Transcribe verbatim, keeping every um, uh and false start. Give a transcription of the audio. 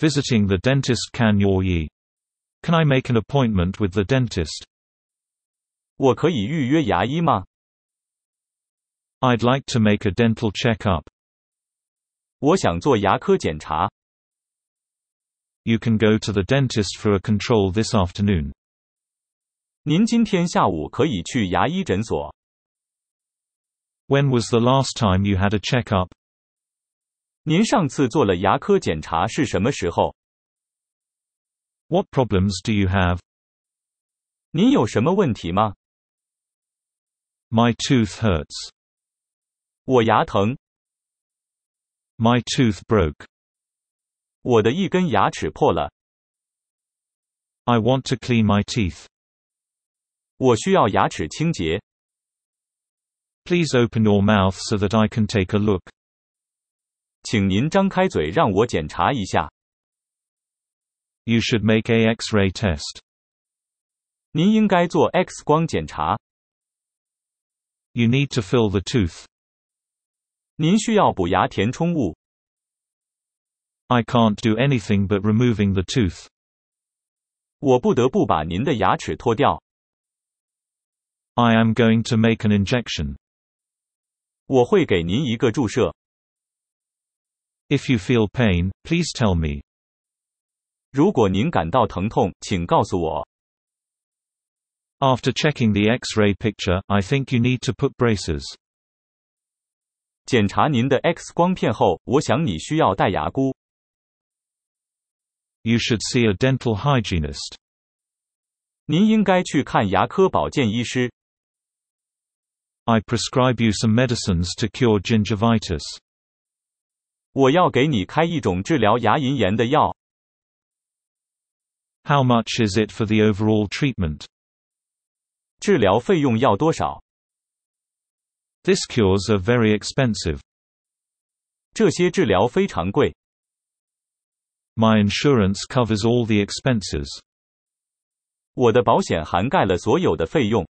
Visiting the dentist can you? Can I make an appointment with the dentist? 我可以预约牙医吗？ I'd like to make a dental check-up. 我想做牙科检查。 You can go to the dentist for a control this afternoon. 您今天下午可以去牙医诊所。 When was the last time you had a check-up? 您上次做了牙科检查是什么时候？ What problems do you have? 您有什么问题吗？ My tooth hurts. 我牙疼。 My tooth broke. 我的一根牙齿破了。 I want to clean my teeth. 我需要牙齿清洁。 Please open your mouth so that I can take a look. 请您张开嘴让我检查一下。 You should make a X-ray test. 您应该做 X 光检查。 You need to fill the tooth. 您需要补牙填充物。 I can't do anything but removing the tooth. 我不得不把您的牙齿脱掉。 I am going to make an injection. 我会给您一个注射。 If you feel pain, please tell me. 如果您感到疼痛，请告诉我。 After checking the X-ray picture, I think you need to put braces. 检查您的 X 光片后，我想你需要戴牙箍。 You should see a dental hygienist. 您应该去看牙科保健医师。 I prescribe you some medicines to cure gingivitis. 我要给你开一种治疗牙龈炎的药。 How much is it for the overall treatment? 治疗费用要多少？ This cures are very expensive. 这些治疗非常贵。 My insurance covers all the expenses. 我的保险涵盖了所有的费用。